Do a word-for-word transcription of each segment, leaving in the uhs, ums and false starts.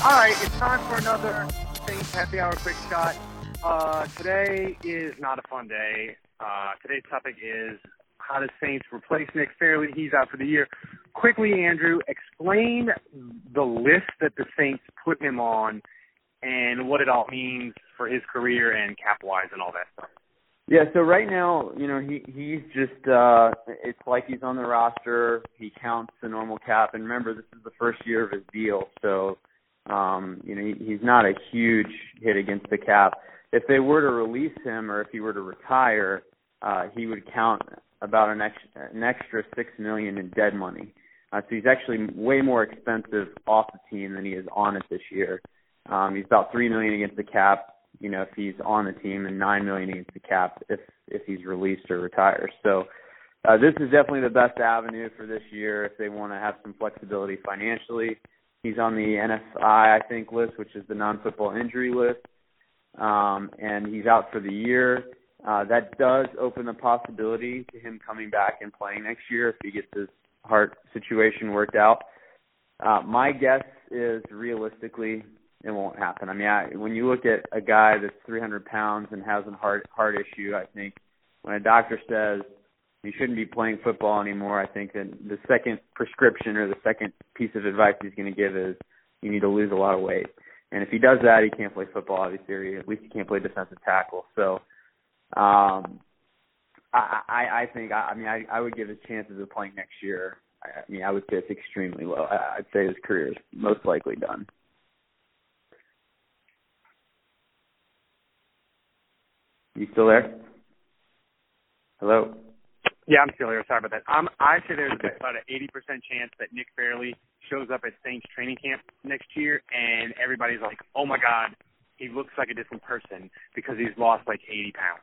All right, it's time for another Saints Happy Hour Quick Shot. Uh, today is not a fun day. Uh, today's topic is how the Saints replace Nick Fairley. He's out for the year. Quickly, Andrew, explain the list that the Saints put him on and what it all means for his career and cap-wise and all that stuff. Yeah, so right now, you know, he he's just, uh, it's like he's on the roster. He counts the normal cap. And remember, this is the first year of his deal, so, um, you know, he, he's not a huge hit against the cap. If they were to release him or if he were to retire, uh, he would count about an extra, an extra six million dollars in dead money. Uh, so he's actually way more expensive off the team than he is on it this year. Um, he's about three million dollars against the cap, you know, if he's on the team, and nine million dollars against the cap if if he's released or retires. So uh, this is definitely the best avenue for this year if they want to have some flexibility financially. He's on the N F I, I think, list, which is the non-football injury list, um, and he's out for the year. Uh, that does open the possibility to him coming back and playing next year if he gets his heart situation worked out. Uh, my guess is realistically it won't happen. I mean, I, when you look at a guy that's three hundred pounds and has a heart heart issue, I think when a doctor says he shouldn't be playing football anymore, I think that the second prescription or the second piece of advice he's going to give is you need to lose a lot of weight. And if he does that, he can't play football, obviously, or at least he can't play defensive tackle. So um, I, I, I think, I, I mean, I, I would give his chances of playing next year. I, I mean, I would say it's extremely low. I, I'd say his career is most likely done. You still there? Hello? Yeah, I'm still here. Sorry about that. Um, I say there's about an eighty percent chance that Nick Fairley shows up at Saints training camp next year, and everybody's like, oh, my God, he looks like a different person because he's lost like eighty pounds.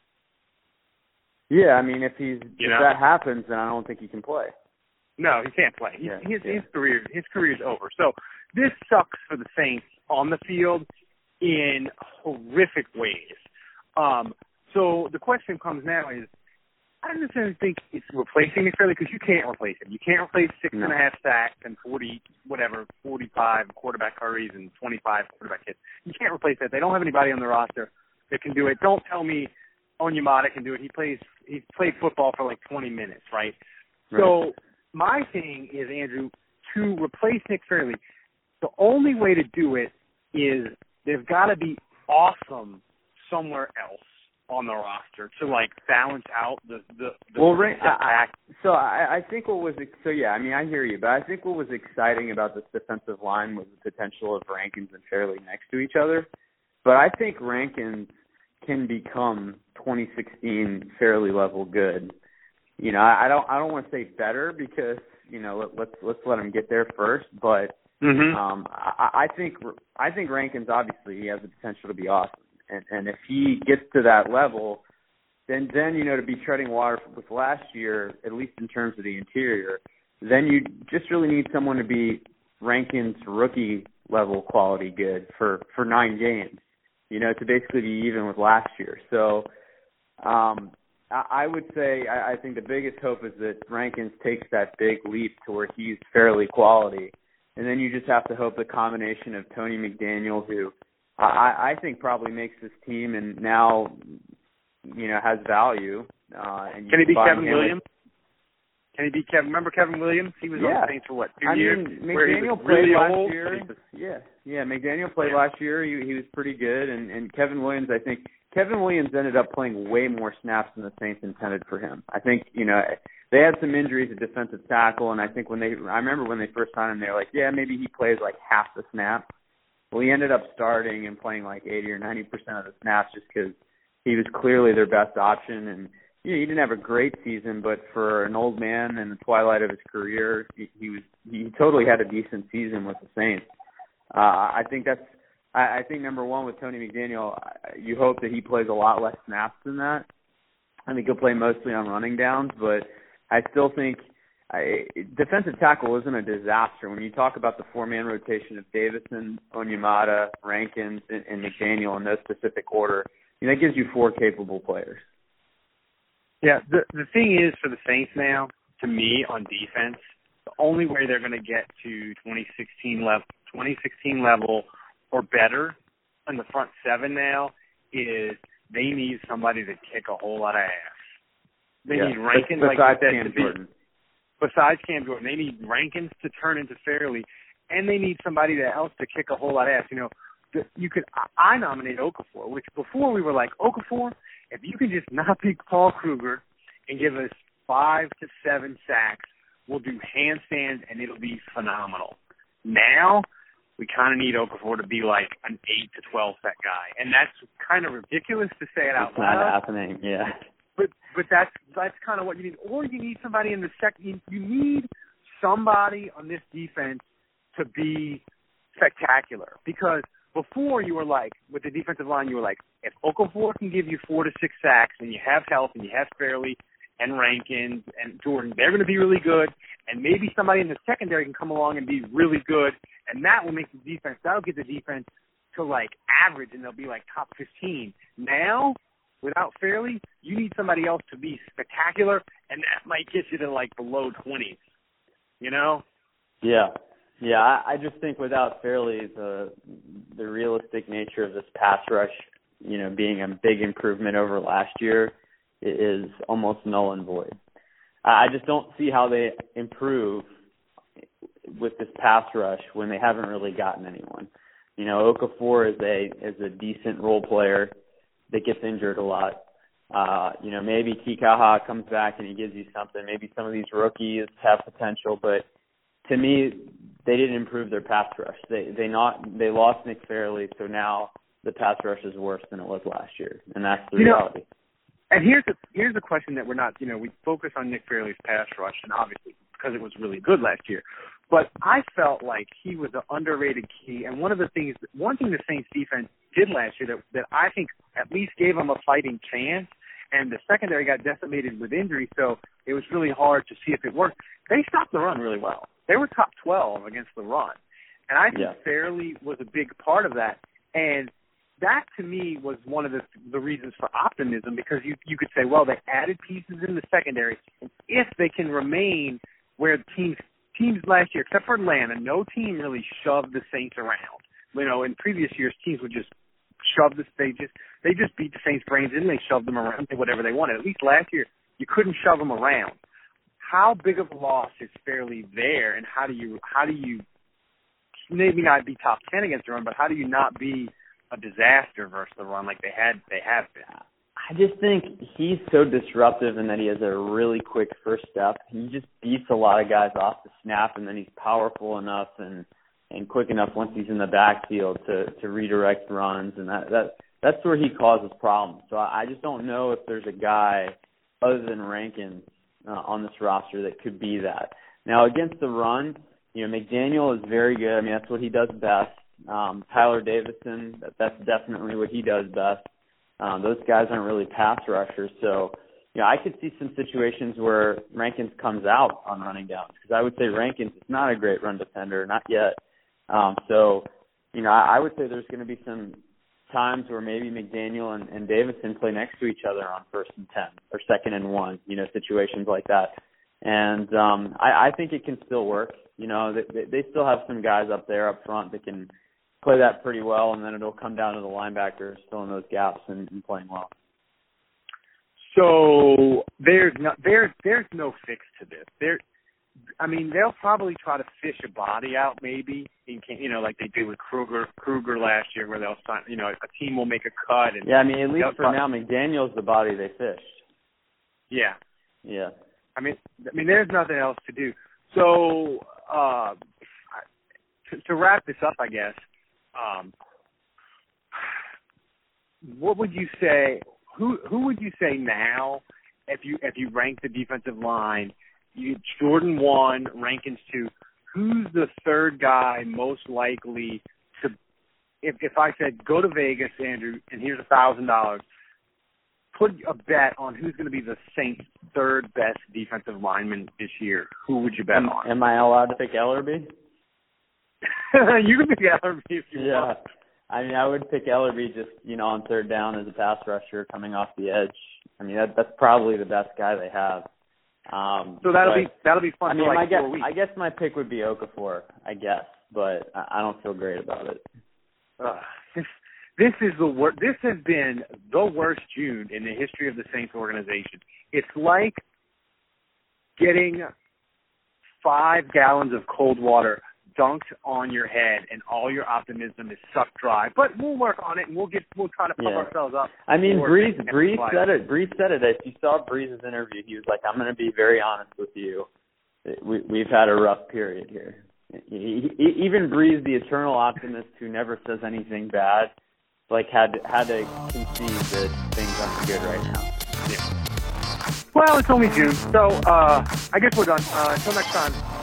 Yeah, I mean, if he's you if know? that happens, then I don't think he can play. No, he can't play. He, yeah, his, yeah. his career his career's over. So this sucks for the Saints on the field in horrific ways. Um, so the question comes now is, I don't necessarily think it's replacing Nick Fairley because you can't replace him. You can't replace six no. and a half sacks and forty, whatever, forty-five quarterback hurries and twenty-five quarterback hits. You can't replace that. They don't have anybody on the roster that can do it. Don't tell me Onyemata can do it. He plays. He's played football for like twenty minutes, right? right? So my thing is, Andrew, to replace Nick Fairley, the only way to do it is they've got to be awesome somewhere else on the roster to like balance out the the, the well, Ray, I, so I, I think what was so yeah, I mean I hear you, but I think what was exciting about this defensive line was the potential of Rankins and Fairley next to each other. But I think Rankins can become twenty sixteen Fairley level good. You know, I, I don't I don't want to say better because you know let, let's let's let him get there first, but mm-hmm. um, I, I think I think Rankins obviously he has the potential to be awesome. And, and if he gets to that level, then, then, you know, to be treading water with last year, at least in terms of the interior, then you just really need someone to be Rankins rookie level quality good for, for nine games, you know, to basically be even with last year. So um, I, I would say I, I think the biggest hope is that Rankins takes that big leap to where he's fairly quality. And then you just have to hope the combination of Tony McDaniel, who I, I think probably makes this team and now, you know, has value. Uh, and Can he beat Kevin Williams? With, Can he beat Kevin? Remember Kevin Williams? He was yeah. on the Saints for what, two I years? mean, where he McDaniel was played really last old, year. was, Yeah, yeah. McDaniel played last year. He, he was pretty good, and, and Kevin Williams. I think Kevin Williams ended up playing way more snaps than the Saints intended for him. I think you know they had some injuries at defensive tackle, and I think when they, I remember when they first signed him, they were like, yeah, maybe he plays like half the snaps. Well, he ended up starting and playing like eighty or ninety percent of the snaps just because he was clearly their best option. And you know, he didn't have a great season, but for an old man in the twilight of his career, he, he was he totally had a decent season with the Saints. Uh, I think that's I, I think number one with Tony McDaniel, you hope that he plays a lot less snaps than that. I think he'll play mostly on running downs, but I still think. I, defensive tackle isn't a disaster. When you talk about the four-man rotation of Davison, Onyemata, Rankins, and, and McDaniel in no specific order, you know, that gives you four capable players. Yeah, the the thing is for the Saints now, to me, on defense, the only way they're going to get to twenty sixteen level, twenty sixteen level or better in the front seven now is they need somebody to kick a whole lot of ass. They yeah. need Rankins, besides like you said, Cam to be, Jordan. Besides Cam Jordan, they need Rankins to turn into Fairley, and they need somebody else to kick a whole lot of ass. You know, you could I nominate Okafor, which before we were like, Okafor, if you can just not beat Paul Kruger and give us five to seven sacks, we'll do handstands and it'll be phenomenal. Now we kind of need Okafor to be like an eight to twelve sack guy, and that's kind of ridiculous to say it out it's loud. It's not happening, yeah. But but that's that's kind of what you need, or you need somebody in the second. You, you need somebody on this defense to be spectacular, because before you were like, with the defensive line, you were like, if Okafor can give you four to six sacks and you have health and you have Fairley and Rankins and Jordan, they're going to be really good, and maybe somebody in the secondary can come along and be really good, and that will make the defense, that'll get the defense to like average, and they'll be like top fifteen. Now, without Fairley, you need somebody else to be spectacular, and that might get you to like the low twenties, you know? Yeah. Yeah, I, I just think without Fairley, the the realistic nature of this pass rush, you know, being a big improvement over last year is almost null and void. I just don't see how they improve with this pass rush when they haven't really gotten anyone. You know, Okafor is a is a decent role player that gets injured a lot. Uh, you know, maybe Kikaha comes back and he gives you something. Maybe some of these rookies have potential, but to me, they didn't improve their pass rush. They they not they lost Nick Fairley, so now the pass rush is worse than it was last year, and that's the you reality. Know, and here's the here's the question that we're not, you know, we focus on Nick Fairley's pass rush, and obviously because it was really good last year. But I felt like he was an underrated key, and one of the things, one thing the Saints defense did last year that that I think at least gave them a fighting chance, and the secondary got decimated with injury, so it was really hard to see if it worked. They stopped the run really well. They were top twelve against the run. And I think yeah. Fairley was a big part of that. And that, to me, was one of the the reasons for optimism, because you you could say, well, they added pieces in the secondary. And if they can remain where teams teams last year, except for Atlanta, no team really shoved the Saints around. You know, in previous years, teams would just shove the they just they just beat the Saints' brains in, and they shoved them around, did whatever they wanted. At least last year, you couldn't shove them around. How big of a loss is Fairley there, and how do you how do you maybe not be top ten against the run, but how do you not be a disaster versus the run like they had they have been? I just think he's so disruptive in that he has a really quick first step. He just beats a lot of guys off the snap, and then he's powerful enough and, and quick enough once he's in the backfield to, to redirect runs, and that, that that's where he causes problems. So I, I just don't know if there's a guy other than Rankins Uh, on this roster that could be that. Now, against the run, you know, McDaniel is very good. I mean, that's what he does best. Um, Tyler Davison, that, that's definitely what he does best. Um, those guys aren't really pass rushers. So, you know, I could see some situations where Rankins comes out on running downs, because I would say Rankins is not a great run defender, not yet. Um, so, you know, I, I would say there's going to be some times where maybe McDaniel and, and Davison play next to each other on first and ten or second and one, you know, situations like that. And um, I, I think it can still work. You know, they, they still have some guys up there up front that can play that pretty well, and then it'll come down to the linebackers filling those gaps and, and playing well. So there's no there's there's no fix to this. There, I mean, they'll probably try to fish a body out, maybe, in, you know, like they did with Kruger Kruger last year, where they'll sign, you know, a team will make a cut. And yeah, I mean, at least for now, McDaniel's the body they fished. Yeah, yeah. I mean, I mean, there's nothing else to do. So uh, to, to wrap this up, I guess, um, what would you say? Who who would you say now, if you if you rank the defensive line? You, Jordan one, Rankins two. Who's the third guy most likely to? If if I said go to Vegas, Andrew, and here's a thousand dollars, put a bet on who's going to be the Saints' third best defensive lineman this year. Who would you bet am, on? Am I allowed to pick Ellerbe? You can pick Ellerbe if you yeah. want. I mean, I would pick Ellerbe just, you know, on third down as a pass rusher coming off the edge. I mean, that, that's probably the best guy they have. Um, so that'll but, be that'll be fun. I mean, for like I guess four weeks. I guess my pick would be Okafor. I guess, but I don't feel great about it. Uh, this, this is the wor- This has been the worst June in the history of the Saints organization. It's like getting five gallons of cold water dunked on your head, and all your optimism is sucked dry. But we'll work on it, and we'll get we'll try to pump yeah. ourselves up. I mean, Breeze Breeze said it. Breeze said it. If you saw Breeze's interview, he was like, "I'm going to be very honest with you. We, we've had a rough period here." He, he, even Breeze, the eternal optimist who never says anything bad, like had had to concede that things aren't good right now. Yeah. Well, it's only June, so uh, I guess we're done. Uh, until next time.